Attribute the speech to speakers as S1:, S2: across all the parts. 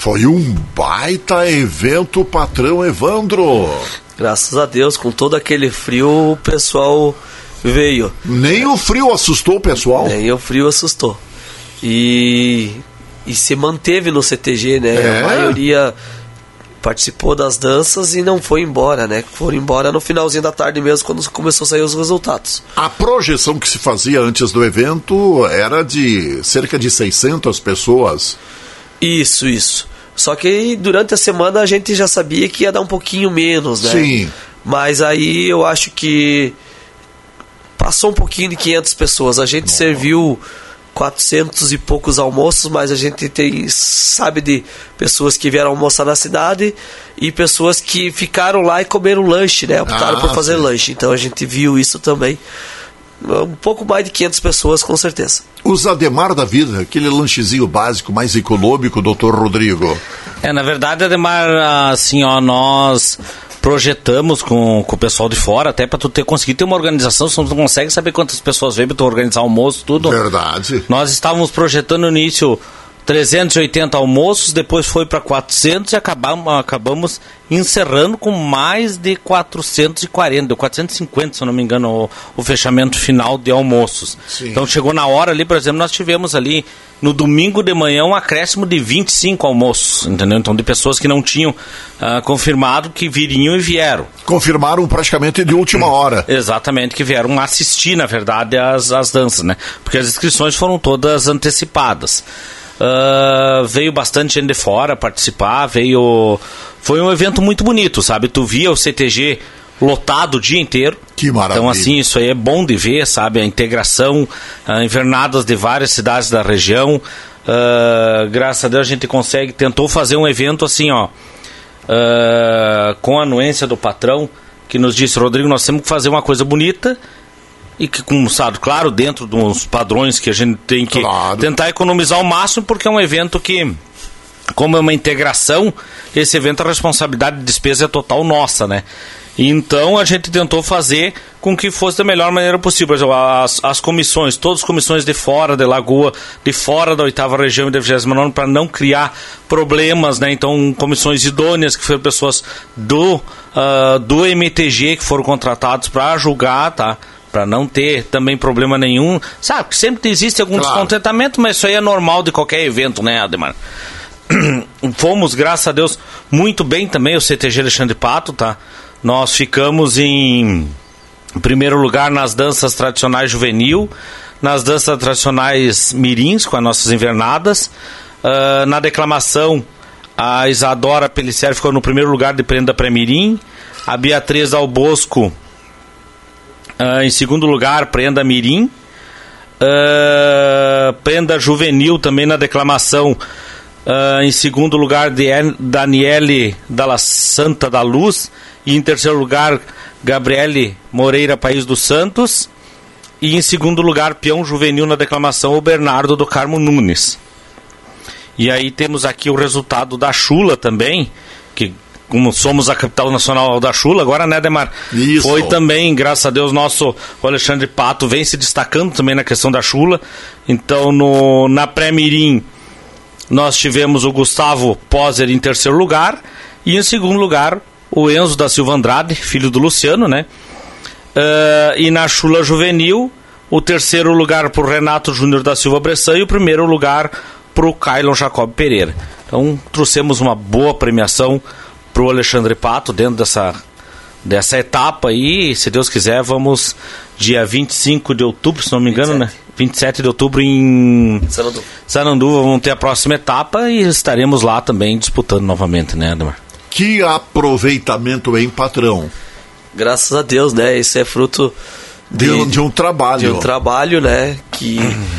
S1: Foi um baita evento, patrão Evandro.
S2: Graças a Deus, com todo aquele frio, o pessoal veio.
S1: Nem o frio assustou o pessoal?
S2: Nem o frio assustou. E se manteve no CTG, né? A maioria participou das danças e não foi embora, né? Foram embora no finalzinho da tarde mesmo, quando começou a sair os resultados.
S1: A projeção que se fazia antes do evento era de cerca de 600 pessoas.
S2: Isso. Só que durante a semana a gente já sabia que ia dar um pouquinho menos, né?
S1: Sim.
S2: Mas aí eu acho que passou um pouquinho de 500 pessoas. A gente serviu 400 e poucos almoços, mas a gente sabe de pessoas que vieram almoçar na cidade e pessoas que ficaram lá e comeram lanche, né? Optaram por fazer lanche. Então a gente viu isso também. Um pouco mais de 500 pessoas, com certeza.
S1: Os Ademar da vida, aquele lanchezinho básico mais econômico, doutor Rodrigo.
S3: Na verdade, Ademar, assim, nós projetamos com o pessoal de fora, até para tu conseguir ter uma organização, senão tu não consegue saber quantas pessoas vêm para tu organizar almoço, tudo.
S1: Verdade.
S3: Nós estávamos projetando no início 380 almoços, depois foi para 400 e acabamos encerrando com mais de 440, 450, se eu não me engano, o fechamento final de almoços.
S1: Sim.
S3: Então chegou na hora ali, por exemplo, nós tivemos ali no domingo de manhã um acréscimo de 25 almoços, entendeu? Então de pessoas que não tinham confirmado que viriam e vieram.
S1: Confirmaram praticamente de última hora.
S3: Exatamente, que vieram assistir, na verdade, as danças, né? Porque as inscrições foram todas antecipadas. Veio bastante gente de fora participar, foi um evento muito bonito, sabe? Tu via o CTG lotado o dia inteiro.
S1: Que maravilha.
S3: Então, assim, isso aí é bom de ver, sabe? A integração, invernadas de várias cidades da região. Graças a Deus a gente tentou fazer um evento assim, com a anuência do patrão, que nos disse: Rodrigo, nós temos que fazer uma coisa bonita e que, claro, dentro dos padrões que a gente tem que tentar economizar ao máximo, porque é um evento que, como é uma integração, esse evento, a responsabilidade de despesa é total nossa, né? Então a gente tentou fazer com que fosse da melhor maneira possível. As comissões, todas as comissões de fora de Lagoa, de fora da 8ª região e da 29ª, para não criar problemas, né? Então, comissões idôneas, que foram pessoas do MTG que foram contratados para julgar, tá? Para não ter também problema nenhum. Sabe que sempre existe algum descontentamento, mas isso aí é normal de qualquer evento, né, Ademar? Fomos, graças a Deus, muito bem também, o CTG Alexandre Pato, tá? Nós ficamos em primeiro lugar nas danças tradicionais juvenil, nas danças tradicionais mirins, com as nossas invernadas. Na declamação, a Isadora Pellicer ficou no primeiro lugar de prenda pré-mirim, a Beatriz Albosco em segundo lugar, prenda mirim, prenda juvenil também na declamação, em segundo lugar, Daniele Dalla Santa da Luz, e em terceiro lugar, Gabriele Moreira País dos Santos, e em segundo lugar, peão juvenil na declamação, o Bernardo do Carmo Nunes. E aí temos aqui o resultado da Chula também, que, como somos a capital nacional da Chula agora, né, Ademar?
S1: Isso.
S3: Foi também, graças a Deus, o Alexandre Pato vem se destacando também na questão da Chula. Então, na pré-mirim, nós tivemos o Gustavo Poser em terceiro lugar, e em segundo lugar, o Enzo da Silva Andrade, filho do Luciano, né? E na Chula Juvenil, o terceiro lugar para o Renato Júnior da Silva Bressan e o primeiro lugar para o Kailon Jacob Pereira. Então, trouxemos uma boa premiação para o Alexandre Pato dentro dessa etapa aí. Se Deus quiser, vamos dia 25 de outubro, se não me engano, 27. Né? 27 de outubro em Sananduva, vamos ter a próxima etapa e estaremos lá também disputando novamente, né, Ademar?
S1: Que aproveitamento, hein, patrão?
S2: Graças a Deus, né? Isso é fruto
S1: de um trabalho.
S2: De um trabalho, né? Que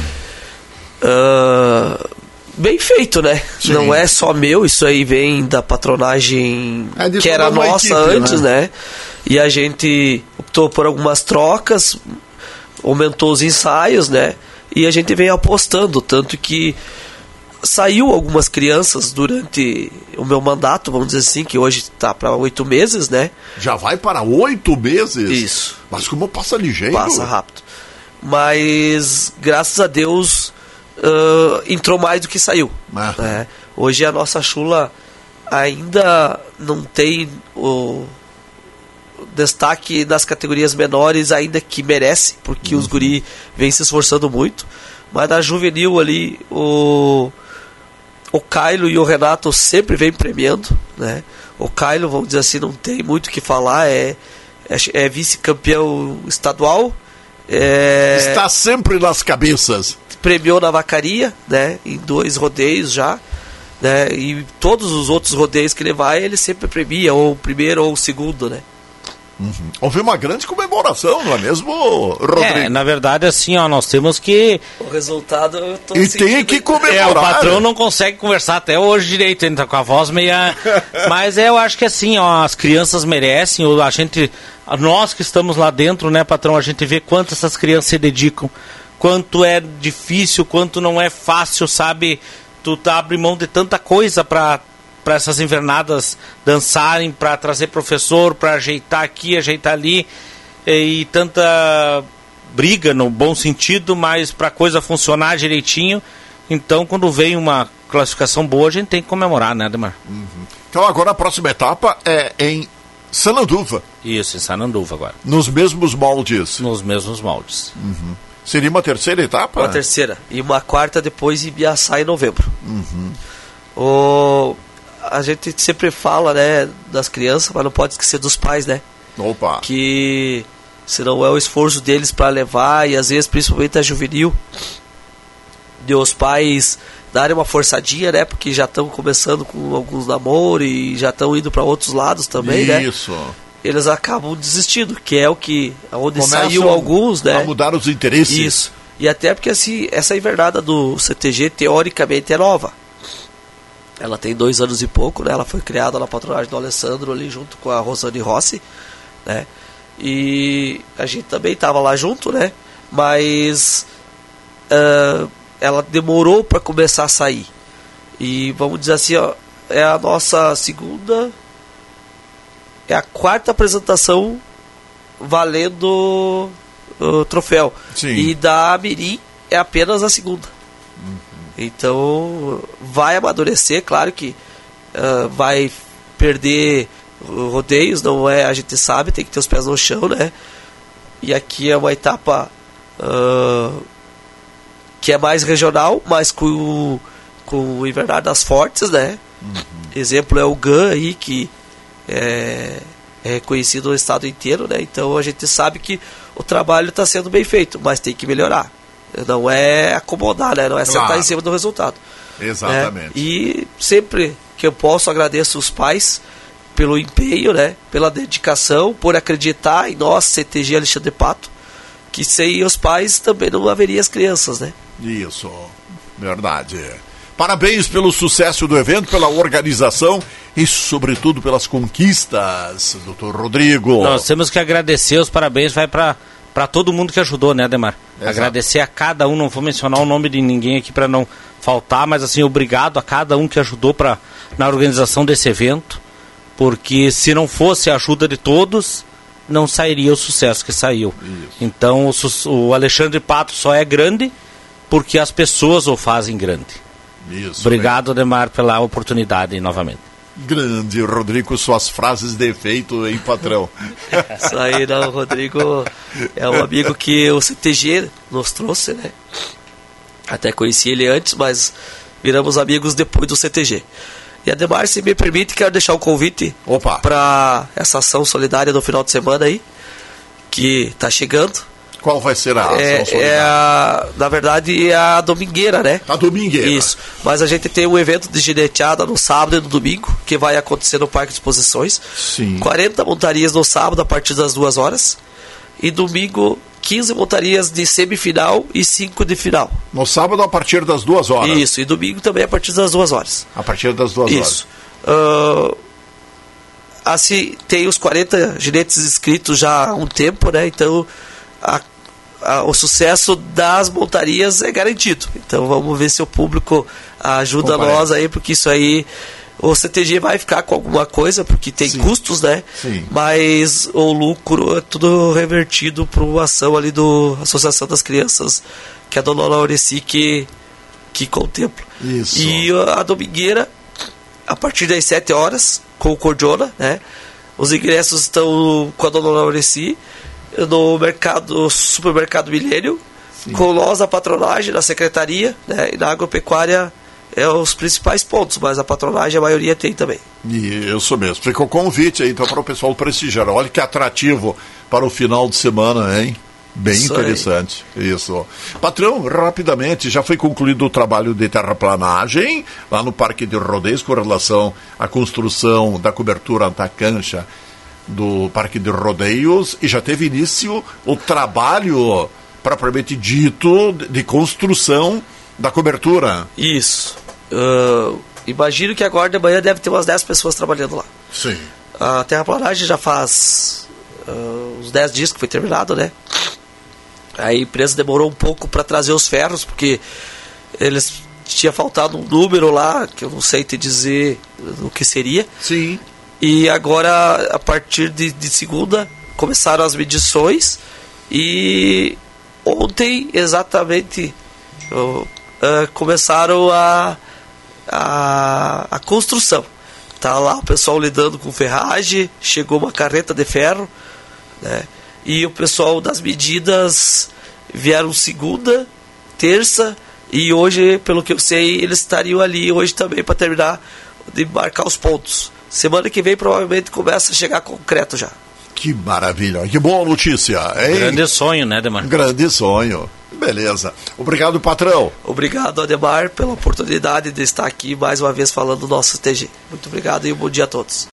S2: bem feito, né? Sim. Não é só meu, isso aí vem da patronagem que era nossa equipe, antes, né? E a gente optou por algumas trocas, aumentou os ensaios, né? E a gente vem apostando, tanto que saiu algumas crianças durante o meu mandato, vamos dizer assim, que hoje está para 8 meses, né?
S1: Já vai para 8 meses?
S2: Isso.
S1: Mas como passa ligeiro?
S2: Passa rápido. Mas, graças a Deus, entrou mais do que saiu. Né? Hoje a nossa chula ainda não tem o destaque das categorias menores, ainda que merece, porque os guri vêm se esforçando muito. Mas na juvenil ali, o Cailo e o Renato sempre vêm premiando, né? O Cailo, vamos dizer assim, não tem muito o que falar, é vice-campeão estadual.
S1: Está sempre nas cabeças.
S2: Premiou na vacaria, né? Em 2 rodeios já. Né? E todos os outros rodeios que ele vai, ele sempre premia, ou o primeiro ou o segundo, né?
S1: Houve uma grande comemoração, não é mesmo, Rodrigo?
S3: Na verdade, assim, ó, nós temos que...
S2: O resultado eu tô
S1: E tem que comemorar.
S3: O patrão não consegue conversar até hoje direito, ele tá com a voz meia... Mas eu acho que assim, ó, as crianças merecem, nós que estamos lá dentro, né, patrão, a gente vê quanto essas crianças se dedicam, quanto é difícil, quanto não é fácil, sabe? Tu abre mão de tanta coisa para essas invernadas dançarem, para trazer professor, para ajeitar aqui, ajeitar ali, e tanta briga no bom sentido, mas para a coisa funcionar direitinho. Então, quando vem uma classificação boa, a gente tem que comemorar, né, Ademar?
S1: Então, agora a próxima etapa é em Sananduva.
S3: Isso, em Sananduva agora.
S1: Nos mesmos moldes.
S3: Nos mesmos moldes.
S1: Seria uma terceira etapa?
S2: Uma terceira. E uma quarta depois em Ibiaçá, em novembro. A gente sempre fala, né, das crianças, mas não pode esquecer dos pais, né?
S1: Opa!
S2: Que se não é o esforço deles para levar, e às vezes principalmente a juvenil, de os pais darem uma forçadinha, né? Porque já estão começando com alguns namoros e já estão indo para outros lados também, né?
S1: Isso.
S2: Eles acabam desistindo, que é onde saiu alguns, né?
S1: A mudar os interesses.
S2: Isso. E até porque assim, essa invernada do CTG teoricamente é nova. Ela tem 2 anos e pouco, né? Ela foi criada na patronagem do Alessandro ali junto com a Rosane Rossi, né? E a gente também estava lá junto, né? Mas ela demorou para começar a sair. E vamos dizer assim, ó, é a nossa segunda, é a 4ª apresentação valendo o troféu.
S1: Sim.
S2: E da Mirim é apenas a segunda. Então vai amadurecer, claro que vai perder rodeios, não é, a gente sabe, tem que ter os pés no chão, né? E aqui é uma etapa que é mais regional, mas com o Invernadas fortes, né? Exemplo é o GAN aí, que é reconhecido no estado inteiro, né? Então a gente sabe que o trabalho está sendo bem feito, mas tem que melhorar. Não é acomodar, né? Não é sentar em cima do resultado.
S1: Exatamente.
S2: Né? E sempre que eu posso, agradeço os pais pelo empenho, né? Pela dedicação, por acreditar em nós, CTG Alexandre Pato, que sem os pais também não haveria as crianças, né?
S1: Isso, verdade. Parabéns pelo sucesso do evento, pela organização e, sobretudo, pelas conquistas, doutor Rodrigo.
S3: Nós temos que agradecer, os parabéns vai para todo mundo que ajudou, né, Ademar?
S1: Exato.
S3: Agradecer a cada um, não vou mencionar o nome de ninguém aqui para não faltar, mas assim, obrigado a cada um que ajudou na organização desse evento, porque se não fosse a ajuda de todos, não sairia o sucesso que saiu.
S1: Isso.
S3: Então o Alexandre Pato só é grande porque as pessoas o fazem grande.
S1: Isso,
S3: obrigado, Ademar, pela oportunidade novamente.
S1: Grande, Rodrigo, suas frases de efeito, hein, patrão?
S2: Isso aí, não, o Rodrigo é um amigo que o CTG nos trouxe, né? Até conheci ele antes, mas viramos amigos depois do CTG. E Ademar, se me permite, quero deixar um convite para essa ação solidária no final de semana aí, que está chegando.
S1: Qual vai ser a ação solidária?
S2: Na verdade, é a domingueira, né?
S1: A domingueira.
S2: Isso. Mas a gente tem um evento de gineteada no sábado e no domingo, que vai acontecer no Parque de Exposições.
S1: Sim.
S2: 40 montarias no sábado a partir das 2 horas. E domingo, 15 montarias de semifinal e 5 de final.
S1: No sábado a partir das 2 horas.
S2: Isso. E domingo também a partir das 2 horas.
S1: A partir das 2 horas.
S2: Isso. Assim, tem os 40 ginetes inscritos já há um tempo, né? Então, o sucesso das montarias é garantido. Então vamos ver se o público ajuda nós aí, porque isso aí, o CTG vai ficar com alguma coisa, porque tem custos, né?
S1: Sim.
S2: Mas o lucro é tudo revertido para uma ação ali do Associação das Crianças, que é a dona Laureci que aqui com o templo.
S1: Isso.
S2: E a domingueira, a partir das 7 horas, com o Cordiona, né? Os ingressos estão com a Dona Laureci, no supermercado Milênio, com nós, a patronagem, na secretaria, né? E na agropecuária é os principais pontos, mas a patronagem a maioria tem também.
S1: Isso mesmo. Fica o convite aí então para o pessoal prestigiar. Olha que atrativo para o final de semana, hein? Bem isso interessante. Aí. Isso. Patrão, rapidamente, já foi concluído o trabalho de terraplanagem lá no Parque de Rodeios com relação à construção da cobertura antacancha do Parque de Rodeios e já teve início o trabalho propriamente dito de construção da cobertura.
S2: Isso. Imagino que agora de manhã deve ter umas 10 pessoas trabalhando lá.
S1: Sim.
S2: A terraplanagem já faz uns 10 dias que foi terminado, né? A empresa demorou um pouco para trazer os ferros, porque eles tinha faltado um número lá, que eu não sei te dizer o que seria.
S1: Sim.
S2: E agora, a partir de segunda, começaram as medições e ontem, exatamente, começaram a construção. Tá lá o pessoal lidando com ferragem, chegou uma carreta de ferro, né? E o pessoal das medidas vieram segunda, terça e hoje, pelo que eu sei, eles estariam ali hoje também para terminar de marcar os pontos. Semana que vem provavelmente começa a chegar concreto já.
S1: Que maravilha, que boa notícia, hein?
S3: Grande sonho, né, Ademar?
S1: Grande sonho. Beleza. Obrigado, patrão.
S2: Obrigado, Ademar, pela oportunidade de estar aqui mais uma vez falando do nosso TG. Muito obrigado e um bom dia a todos.